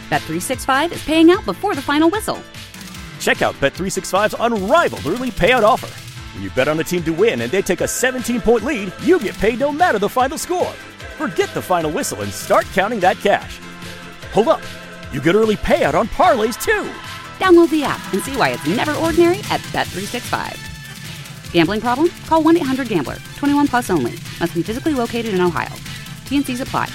Bet365 is paying out before the final whistle. Check out Bet365's unrivaled early payout offer. When you bet on a team to win and they take a 17-point lead, you get paid no matter the final score. Forget the final whistle and start counting that cash. Hold up. You get early payout on parlays, too. Download the app and see why it's never ordinary at Bet365. Gambling problem? Call 1-800-GAMBLER. 21 plus only. Must be physically located in Ohio. T&Cs apply.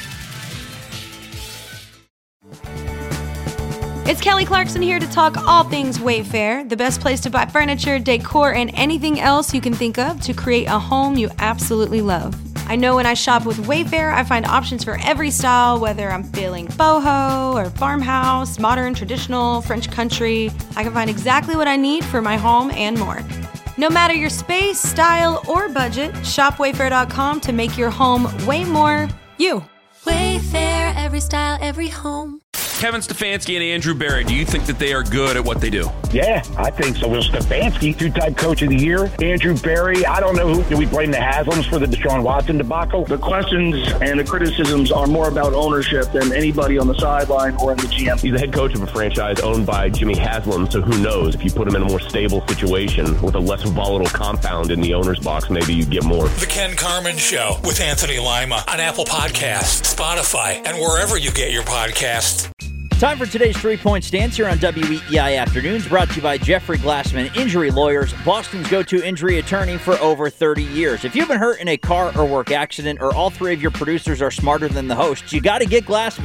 It's Kelly Clarkson here to talk all things Wayfair, the best place to buy furniture, decor, and anything else you can think of to create a home you absolutely love. I know when I shop with Wayfair, I find options for every style, whether I'm feeling boho or farmhouse, modern, traditional, French country. I can find exactly what I need for my home and more. No matter your space, style, or budget, shop Wayfair.com to make your home way more you. Wayfair, every style, every home. Kevin Stefanski and Andrew Berry, do you think that they are good at what they do? Yeah, I think so. Well, Stefanski, two-time coach of the year. Andrew Berry, I don't know who. Do we blame the Haslams for the Deshaun Watson debacle? The questions and the criticisms are more about ownership than anybody on the sideline or in the GM. He's the head coach of a franchise owned by Jimmy Haslam, so who knows? If you put him in a more stable situation with a less volatile compound in the owner's box, maybe you get more. The Ken Carman Show with Anthony Lima on Apple Podcasts, Spotify, and wherever you get your podcasts. Time for today's 3-point stance here on WEEI Afternoons, brought to you by Jeffrey Glassman Injury Lawyers, Boston's go-to injury attorney for over 30 years. If you've been hurt in a car or work accident, or all three of your producers are smarter than the hosts, you got to get Glassman.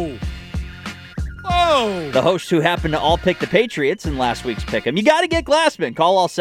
Whoa! The hosts who happened to all pick the Patriots in last week's pick'em. You got to get Glassman. Call all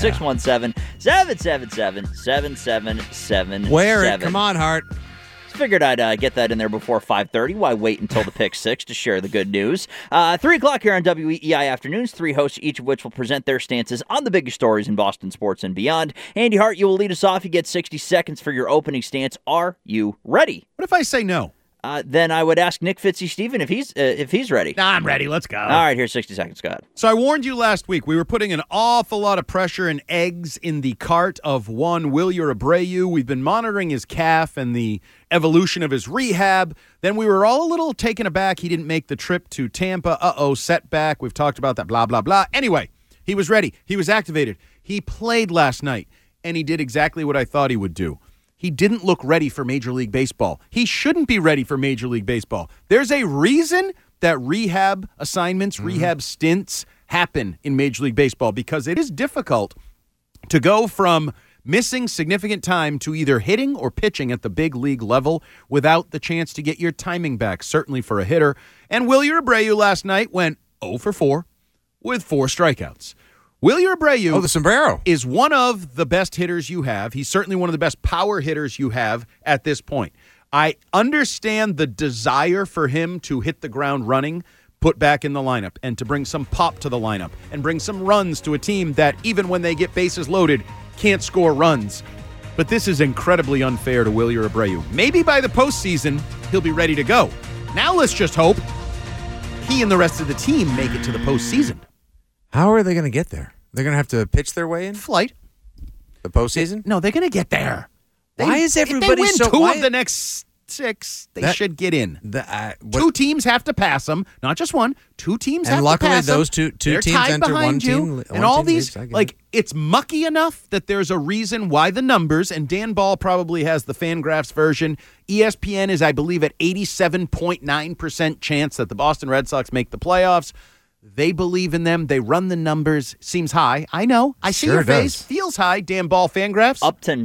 617-777-7777. Wear it. Come on, Hart. Figured I'd get that in there before 5:30. Why wait until the pick 6 to share the good news? 3 o'clock here on WEEI Afternoons. 3 hosts, each of which will present their stances on the biggest stories in Boston sports and beyond. Andy Hart, you will lead us off. You get 60 seconds for your opening stance. Are you ready? What if I say no? Then I would ask Nick Fitzy-Steven if he's ready. Nah, I'm ready. Let's go. All right, here's 60 seconds. Go ahead. So I warned you last week. We were putting an awful lot of pressure and eggs in the cart of one Wilyer Abreu. We've been monitoring his calf and the evolution of his rehab. Then we were all a little taken aback. He didn't make the trip to Tampa. Setback. We've talked about that, blah, blah, blah. Anyway, he was ready. He was activated. He played last night, and he did exactly what I thought he would do. He didn't look ready for Major League Baseball. He shouldn't be ready for Major League Baseball. There's a reason that rehab assignments, rehab stints happen in Major League Baseball, because it is difficult to go from missing significant time to either hitting or pitching at the big league level without the chance to get your timing back, certainly for a hitter. And Wilyer Abreu last night went 0 for 4 with 4 strikeouts. Wilyer Abreu the sombrero is one of the best hitters you have. He's certainly one of the best power hitters you have at this point. I understand the desire for him to hit the ground running, put back in the lineup, and to bring some pop to the lineup and bring some runs to a team that, even when they get bases loaded, can't score runs. But this is incredibly unfair to Wilyer Abreu. Maybe by the postseason, he'll be ready to go. Now let's just hope he and the rest of the team make it to the postseason. How are they going to get there? They're going to have to pitch their way in? Flight. The postseason? No, they're going to get there. Why is everybody so... If they win so... two why... of the next 6, they should get in. Two teams have to pass them, not just one. Two teams have to pass them. And luckily, those two teams enter one team. And all these, it's mucky enough that there's a reason why the numbers, and Dan Ball probably has the Fangraphs version. ESPN is, I believe, at 87.9% chance that the Boston Red Sox make the playoffs. They believe in them. They run the numbers. Seems high. I know. I see your face. Feels high, Dan Ball Fangraphs. Up to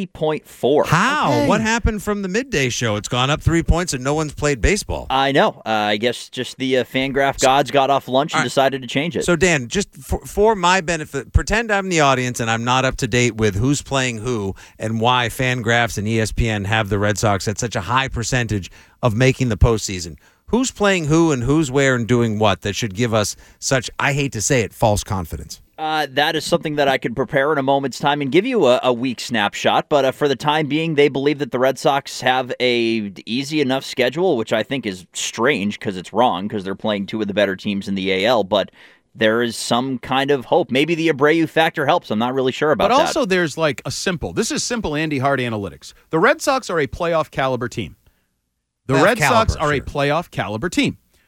90.4. How? Okay. What happened from the midday show? It's gone up 3 points and no one's played baseball. I know. I guess just the Fangraph gods got off lunch and decided to change it. So, Dan, just for my benefit, pretend I'm the audience and I'm not up to date with who's playing who and why Fangraphs and ESPN have the Red Sox at such a high percentage of making the postseason. Who's playing who and who's where and doing what that should give us such, I hate to say it, false confidence? That is something that I could prepare in a moment's time and give you a weak snapshot. But for the time being, they believe that the Red Sox have a easy enough schedule, which I think is strange because it's wrong because they're playing two of the better teams in the AL. But there is some kind of hope. Maybe the Abreu factor helps. I'm not really sure about that. But also there's this is simple Andy Hart analytics. The Red Sox are a playoff caliber team. The Red Sox are a playoff caliber team.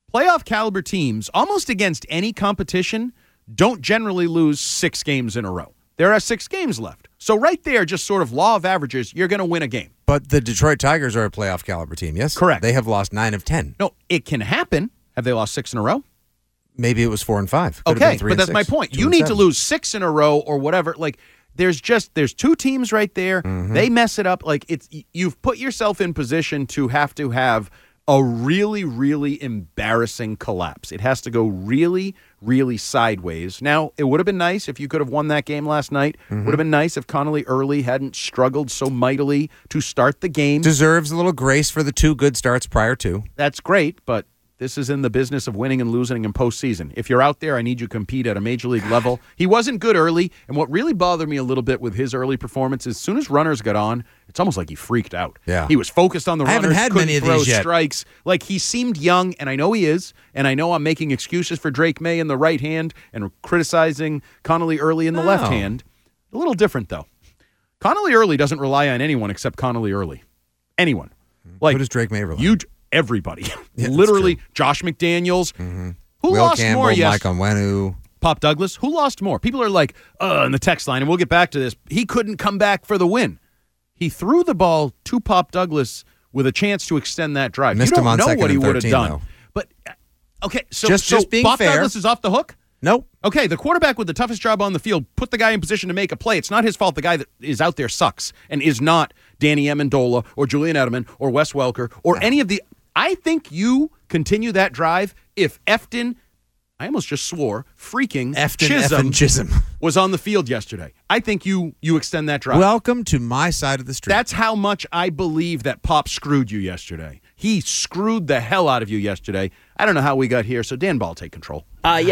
playoff caliber teams, almost against any competition, don't generally lose 6 games in a row. There are 6 games left. So right there, just sort of law of averages, you're going to win a game. But the Detroit Tigers are a playoff caliber team, yes? Correct. They have lost 9 of 10. No, it can happen. Have they lost 6 in a row? Maybe it was 4 and 5. Could have Okay, been 3 but and that's 6. my point. 2 You and need 7. to lose 6 in a row or whatever. Like, there's 2 teams right there. Mm-hmm. They mess it up. Like, you've put yourself in position to have a really, really embarrassing collapse. It has to go really, really sideways. Now, it would have been nice if you could have won that game last night. Mm-hmm. Would have been nice if Connolly Early hadn't struggled so mightily to start the game. Deserves a little grace for the 2 good starts prior to. That's great, but this is in the business of winning and losing in postseason. If you're out there, I need you to compete at a major league level. He wasn't good early, and what really bothered me a little bit with his early performance is as soon as runners got on, it's almost like he freaked out. Yeah. He was focused on the runners, haven't had couldn't many of throw these yet. strikes. Like, he seemed young, and I know he is, and I know I'm making excuses for Drake May in the right hand and criticizing Connolly Early in the left hand. A little different, though. Connolly Early doesn't rely on anyone except Connolly Early. Anyone. Like, Who does Drake May rely on? Everybody. Yeah, Literally, Josh McDaniels. Mm-hmm. Who Will lost Campbell, more? Yes. Mike Onwenu. Pop Douglas. Who lost more? People are like, in the text line, and we'll get back to this. He couldn't come back for the win. He threw the ball to Pop Douglas with a chance to extend that drive. Missed you don't him on know second what he and would have 13, done. though. But, okay, so Just being Pop fair. Douglas is off the hook? Nope. Okay, the quarterback with the toughest job on the field put the guy in position to make a play. It's not his fault the guy that is out there sucks and is not Danny Amendola or Julian Edelman or Wes Welker or any of the... I think you continue that drive if Efton, I almost just swore, freaking Chisholm was on the field yesterday. I think you extend that drive. Welcome to my side of the street. That's how much I believe that Pop screwed you yesterday. He screwed the hell out of you yesterday. I don't know how we got here, so Dan Ball, take control.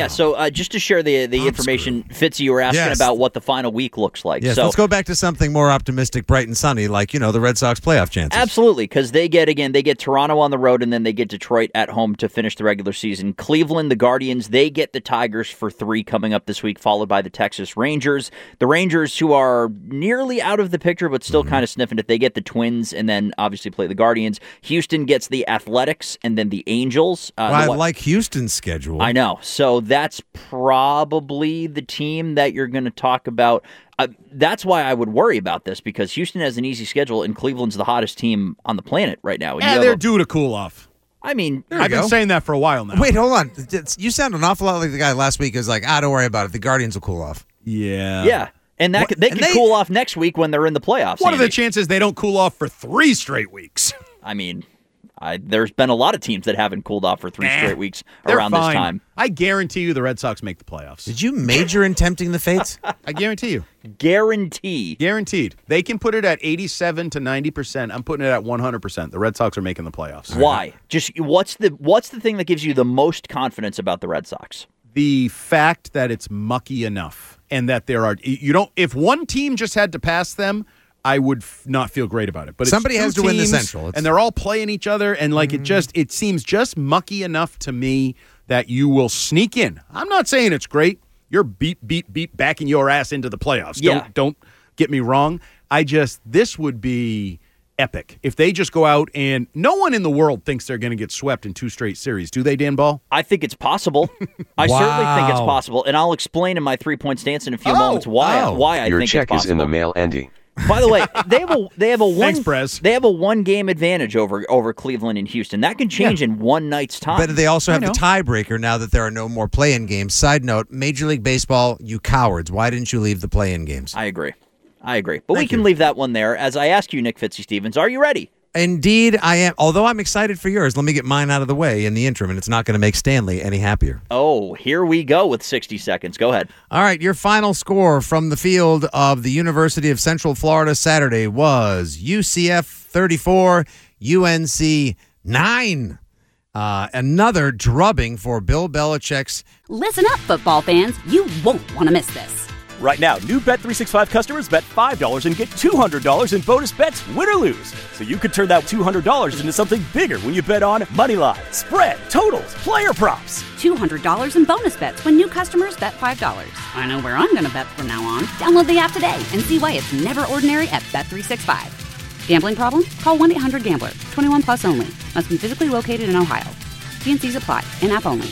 So just to share the information, Fitzy, you were asking about what the final week looks like. Yes, so, let's go back to something more optimistic, bright and sunny, like, the Red Sox playoff chances. Absolutely, because they get Toronto on the road, and then they get Detroit at home to finish the regular season. Cleveland, the Guardians, they get the Tigers for 3 coming up this week, followed by the Texas Rangers. The Rangers, who are nearly out of the picture, but still kind of sniffing it, they get the Twins, and then obviously play the Guardians. Houston gets the Athletics, and then the Angels. I like Houston's schedule. I know. So that's probably the team that you're going to talk about. That's why I would worry about this, because Houston has an easy schedule, and Cleveland's the hottest team on the planet right now. Yeah, they're due to cool off. I mean, I've been saying that for a while now. Wait, hold on. You sound an awful lot like the guy last week who's like, don't worry about it. The Guardians will cool off. Yeah. Yeah. And they could cool off next week when they're in the playoffs. What are the chances they don't cool off for 3 straight weeks? I mean, there's been a lot of teams that haven't cooled off for 3 straight weeks around this time. I guarantee you the Red Sox make the playoffs. Did you major in tempting the fates? I guarantee you. Guaranteed. They can put it at 87 to 90%. I'm putting it at 100%. The Red Sox are making the playoffs. Why? Just what's the thing that gives you the most confidence about the Red Sox? The fact that it's mucky enough, and that there are if one team just had to pass them, I would not feel great about it. But somebody it's 2 has to win the teams, Central, and they're all playing each other, and it seems just mucky enough to me that you will sneak in. I'm not saying it's great. You're beat backing your ass into the playoffs. Yeah. Don't get me wrong. This would be epic if they just go out, and no one in the world thinks they're going to get swept in 2 straight series. Do they, Dan Ball? I think it's possible. I certainly think it's possible, and I'll explain in my 3-point stance in a few moments why I think it's possible. Your check is in the mail, Andy. By the way, they have a Thanks, Prez. They have a 1-game advantage over Cleveland and Houston. That can change in one night's time. But they also have the tiebreaker now that there are no more play-in games. Side note, Major League Baseball, you cowards. Why didn't you leave the play-in games? I agree. But we can leave that one there. As I ask you, Nick Fitzstevens, are you ready? Indeed, I am. Although I'm excited for yours, let me get mine out of the way in the interim, and it's not going to make Stanley any happier. Oh, here we go with 60 seconds. Go ahead. All right, your final score from the field of the University of Central Florida Saturday was UCF 34, UNC 9. Another drubbing for Bill Belichick's. Listen up, football fans. You won't want to miss this. Right now, new Bet365 customers bet $5 and get $200 in bonus bets, win or lose. So you could turn that $200 into something bigger when you bet on moneyline, spread, totals, player props. $200 in bonus bets when new customers bet $5. I know where I'm going to bet from now on. Download the app today and see why it's never ordinary at Bet365. Gambling problem? Call 1-800-GAMBLER. 21 plus only. Must be physically located in Ohio. T&Cs apply. In-app only.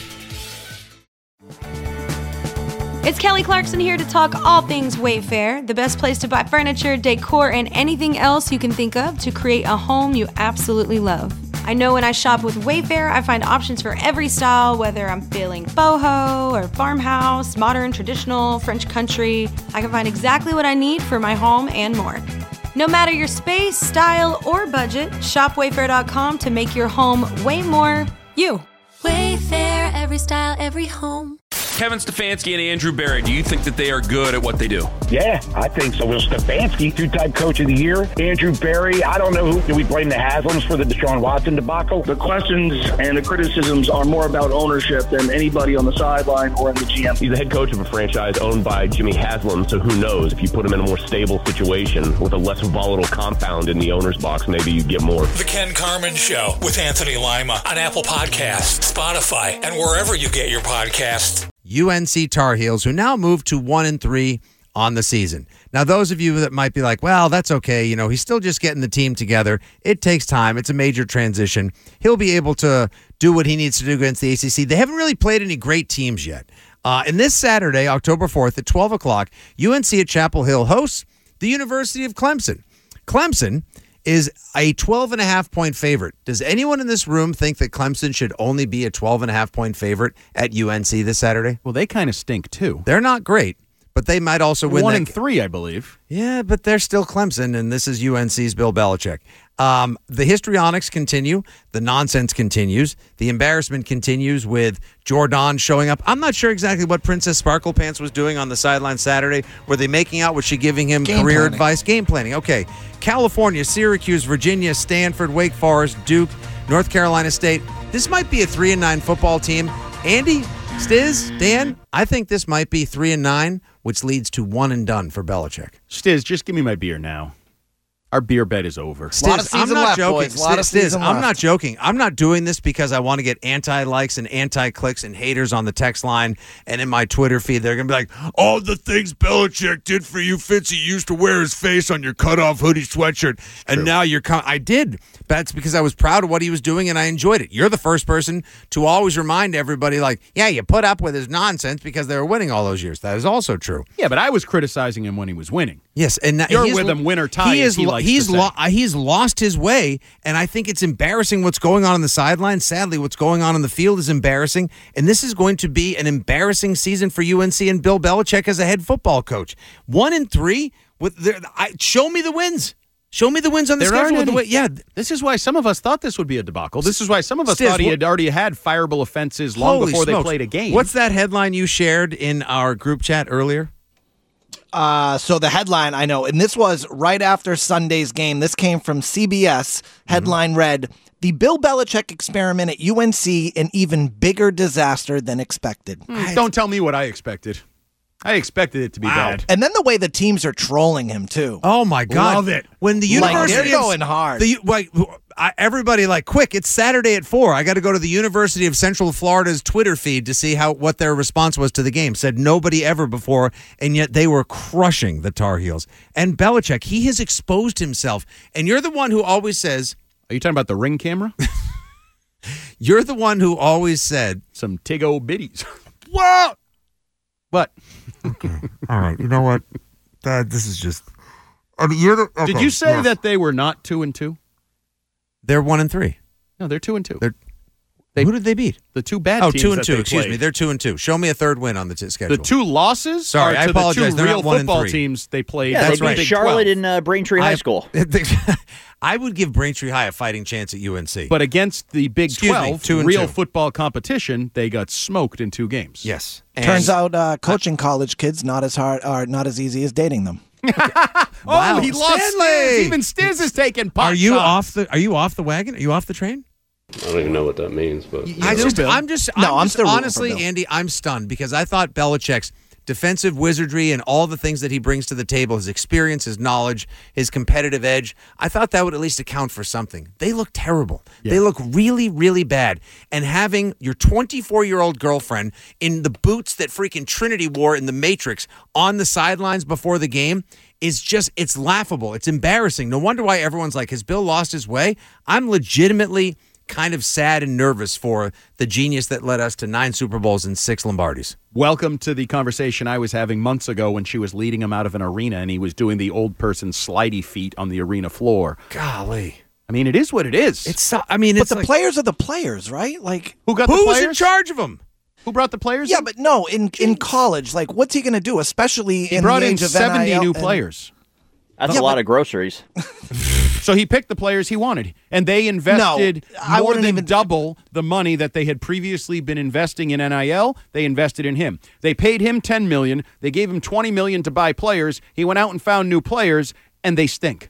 It's Kelly Clarkson here to talk all things Wayfair, the best place to buy furniture, decor, and anything else you can think of to create a home you absolutely love. I know when I shop with Wayfair, I find options for every style, whether I'm feeling boho or farmhouse, modern, traditional, French country. I can find exactly what I need for my home and more. No matter your space, style, or budget, shop Wayfair.com to make your home way more you. Wayfair, every style, every home. Kevin Stefanski and Andrew Berry, do you think that they are good at what they do? Yeah, I think so. Will Stefanski, two-time coach of the year. Andrew Berry, I don't know who. Do we blame the Haslams for the Deshaun Watson debacle? The questions and the criticisms are more about ownership than anybody on the sideline or in the GM. He's the head coach of a franchise owned by Jimmy Haslam, so who knows? If you put him in a more stable situation with a less volatile compound in the owner's box, maybe you get more. The Ken Carman Show with Anthony Lima on Apple Podcasts, Spotify, and wherever you get your podcasts. UNC Tar Heels, who now move to 1-3 on the season. Now, those of you that might be like, well, that's okay. You know, he's still just getting the team together. It takes time. It's a major transition. He'll be able to do what he needs to do against the ACC. They haven't really played any great teams yet. And this Saturday, October 4th at 12 o'clock, UNC at Chapel Hill hosts the University of Clemson. Clemson is a 12.5-point favorite. Does anyone in this room think that Clemson should only be a 12.5-point favorite at UNC this Saturday? Well, they kind of stink, too. They're not great, but they might also win 1-3, I believe. Yeah, but they're still Clemson, and this is UNC's Bill Belichick. The histrionics continue. The nonsense continues. The embarrassment continues with Jordan showing up. I'm not sure exactly what Princess Sparkle Pants was doing on the sideline Saturday. Were they making out? Was she giving him career advice? Game planning. Okay. California, Syracuse, Virginia, Stanford, Wake Forest, Duke, North Carolina State. This might be a 3-9 football team. Andy, Stiz, Dan, I think this might be 3-9, which leads to one and done for Belichick. Stiz, just give me my beer now. Our beer bet is over. Stiz, I'm not joking. Stiz, I'm not joking. I'm not doing this because I want to get anti-likes and anti-clicks and haters on the text line and in my Twitter feed. They're going to be like, all the things Belichick did for you, Fitz, he used to wear his face on your cutoff hoodie sweatshirt, and now you're I did. That's because I was proud of what he was doing, and I enjoyed it. You're the first person to always remind everybody, like, yeah, you put up with his nonsense because they were winning all those years. That is also true. Yeah, but I was criticizing him when he was winning. Yes, and you're with him, win or tie. He's lost his way, and I think it's embarrassing what's going on the sideline. Sadly, what's going on the field is embarrassing, and this is going to be an embarrassing season for UNC and Bill Belichick as a head football coach. 1-3 show me the wins. Show me the wins on the schedule. Yeah, this is why some of us thought this would be a debacle. This is why some of us thought he had already had fireable offenses long before they played a game. What's that headline you shared in our group chat earlier? So the headline, I know, and this was right after Sunday's game. This came from CBS. Headline read, "The Bill Belichick experiment at UNC, an even bigger disaster than expected." Don't tell me what I expected. I expected it to be bad. And then the way the teams are trolling him, too. Oh, my God. Love it. When the university they're going hard. Everybody quick, it's Saturday at 4. I got to go to the University of Central Florida's Twitter feed to see what their response was to the game. Said nobody ever before, and yet they were crushing the Tar Heels. And Belichick, he has exposed himself. And you're the one who always says... Are you talking about the Ring camera? You're the one who always said... Some tig-o biddies. Whoa! What? Okay. All right. You know what? This is just... I mean, you're the... Okay. Did you say that they were not 2-2? They're 1-3. No, they're 2-2. Who did they beat? The two bad teams. 2-2. Excuse me. They're 2-2. Show me a third win on the schedule. The two losses. Sorry, are I to apologize. The two They're real not 1-3. football teams they played. Yeah, that's they beat right. Charlotte in Braintree High School. I would give Braintree High a fighting chance at UNC. But against the Big 12, real football competition, they got smoked in 2 games. Yes. Turns out coaching college kids not as hard or not as easy as dating them. Wow, he lost Stiz. Even Stiz is taking pot Are you shots. off the wagon? Are you off the train? I don't even know what that means, but I'm still honestly, Bill. Andy, I'm stunned because I thought Belichick's defensive wizardry and all the things that he brings to the table, his experience, his knowledge, his competitive edge, I thought that would at least account for something. They look terrible. Yeah. They look really, really bad. And having your 24-year-old girlfriend in the boots that freaking Trinity wore in The Matrix on the sidelines before the game is just, it's laughable. It's embarrassing. No wonder why everyone's like, has Bill lost his way? I'm legitimately kind of sad and nervous for the genius that led us to 9 Super Bowls and 6 Lombardis. Welcome to the conversation I was having months ago when she was leading him out of an arena and he was doing the old person slidey feet on the arena floor. Golly. I mean, it is what it is. But the players are the players, right? Like, Who got the players? Who's in charge of them? Who brought the players? Yeah, but no, in college, like, what's he going to do? Especially He in brought the in age of 70 NIL new and- players. That's a lot of groceries. So he picked the players he wanted, and they invested I more wouldn't than even- double the money that they had previously been investing in NIL. They invested in him. They paid him $10 million. They gave him $20 million to buy players. He went out and found new players, and they stink.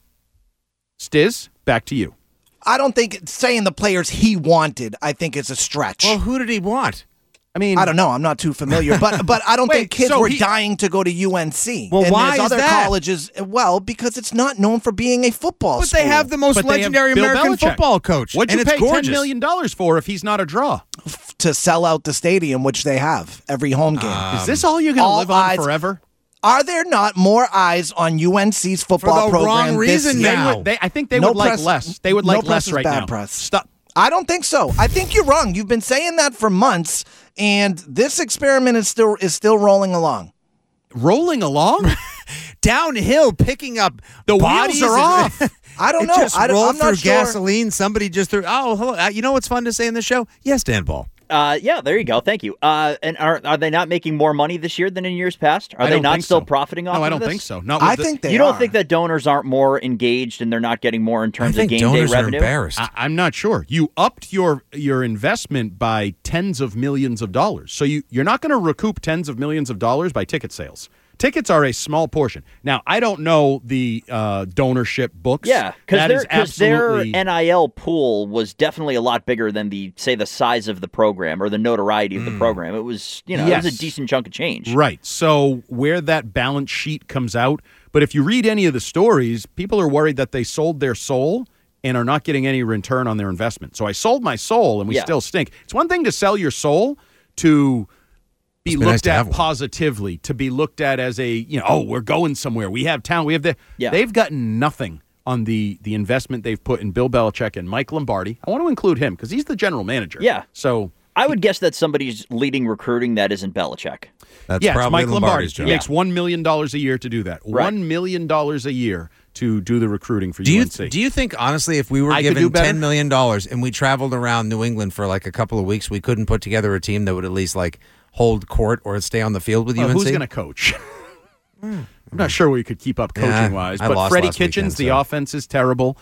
Stiz, back to you. I don't think saying the players he wanted, I think is a stretch. Well, who did he want? I mean, I don't know. I'm not too familiar, but I don't Wait, think kids so were he- dying to go to UNC. Well, and why there's is other that? colleges? Well, because it's not known for being a football But school. they have the most But they have legendary Bill American Belichick. football coach. What'd and you it's pay gorgeous. $10 million for if he's not a draw? to sell out the stadium, which they have every home game. Is this all you're going to all live on eyes- forever? Are there not more eyes on UNC's football the program wrong this reason year? now. I think they No would like press- less. They would no like press less is right bad now. press. Stop. I don't think so. I think you're wrong. You've been saying that for months, and this experiment is still rolling along. Rolling along? Downhill, picking up The bodies wheels are and- off. I don't It know. Just I'm rolled not through sure. gasoline. Somebody just threw. Oh, hello. You know what's fun to say in the show? Yes, Dan Paul. Yeah, there you go. Thank you. And are they not making more money this year than in years past? Are I they don't not think still so. profiting off No, I of don't this? think so. Not I with think they You don't are. think that donors aren't more engaged and they're not getting more in terms I think of game day donors are revenue? embarrassed. I'm not sure. You upped your investment by tens of millions of dollars. So you're not going to recoup tens of millions of dollars by ticket sales. Tickets are a small portion. Now, I don't know the donorship books. Yeah, That is because their absolutely- NIL pool was definitely a lot bigger than the size of the program or the notoriety of the program. It was, it was Yes. a decent chunk of change. Right. So where that balance sheet comes out, but if you read any of the stories, people are worried that they sold their soul and are not getting any return on their investment. So I sold my soul and we Yeah. still stink. It's one thing to sell your soul to be Must be nice looked to have at one. positively, to be looked at as a, we're going somewhere. We have talent. We have the. Yeah. They've gotten nothing on the investment they've put in Bill Belichick and Mike Lombardi. I want to include him because he's the general manager. Yeah. So I would guess that somebody's leading recruiting that isn't Belichick. That's yes, probably Mike Lombardi. Lombardi's He job. makes $1 million a year to do that. Right. $1 million a year to do the recruiting for Do you UNC. do you think honestly, if we were I could do given better? $10 million and we traveled around New England for like a couple of weeks, we couldn't put together a team that would at least like hold court or stay on the field with Well, UNC? who's going to coach? I'm not sure we could keep up coaching wise, I but lost Freddie last Kitchens, weekend, the so. offense is terrible.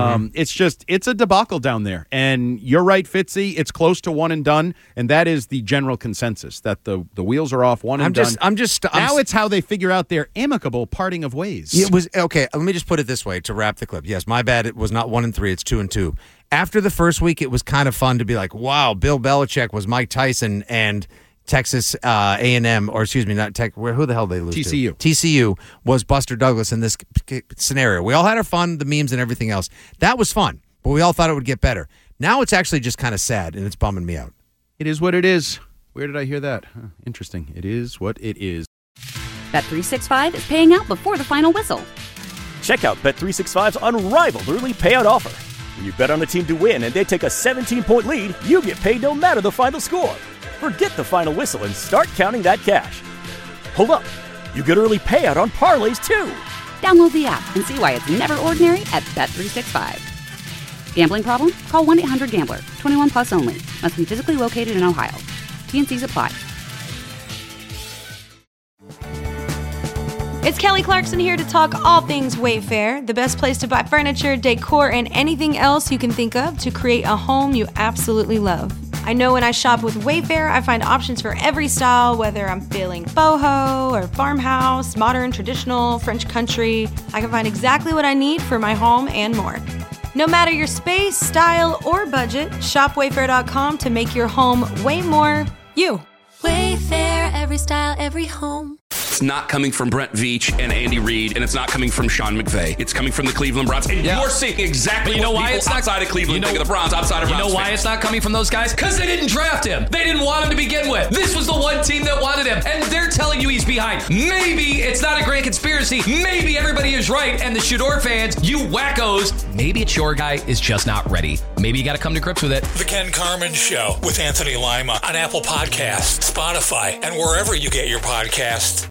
It's a debacle down there. And you're right, Fitzy. It's close to one and done, and that is the general consensus that the wheels are off, one and done. Now it's how they figure out their amicable parting of ways. It was okay. Let me just put it this way to wrap the clip. Yes, my bad. It was not 1-3. It's 2-2. After the first week, it was kind of fun to be like, "Wow, Bill Belichick was Mike Tyson and Texas A&M, or excuse me, not Tech. Who the hell did they lose TCU. to? TCU was Buster Douglas in this scenario. We all had our fun, the memes and everything else. That was fun, but we all thought it would get better. Now it's actually just kind of sad, and it's bumming me out. It is what it is. Where did I hear that? Huh, interesting. It is what it is. Bet365 is paying out before the final whistle. Check out Bet365's unrivaled early payout offer. When you bet on a team to win and they take a 17-point lead, you get paid no matter the final score. Forget the final whistle and start counting that cash. Hold up. You get early payout on parlays, too. Download the app and see why it's never ordinary at Bet365. Gambling problem? Call 1-800-GAMBLER. 21 plus only. Must be physically located in Ohio. T&Cs apply. It's Kelly Clarkson here to talk all things Wayfair, the best place to buy furniture, decor, and anything else you can think of to create a home you absolutely love. I know when I shop with Wayfair, I find options for every style, whether I'm feeling boho or farmhouse, modern, traditional, French country. I can find exactly what I need for my home and more. No matter your space, style, or budget, shop Wayfair.com to make your home way more you. Wayfair, every style, every home. It's not coming from Brent Veach and Andy Reid, and it's not coming from Sean McVay. It's coming from the Cleveland Browns. And you're seeing exactly what people outside of Cleveland think of the Browns, outside of Browns. You know why fans. it's not coming from those guys? Because they didn't draft him. They didn't want him to begin with. This was the one team that wanted him, and they're telling you he's behind. Maybe it's not a great conspiracy. Maybe everybody is right, and the Shador fans, you wackos, maybe it's your guy is just not ready. Maybe you got to come to grips with it. The Ken Carman Show with Anthony Lima on Apple Podcasts, Spotify, and wherever you get your podcasts.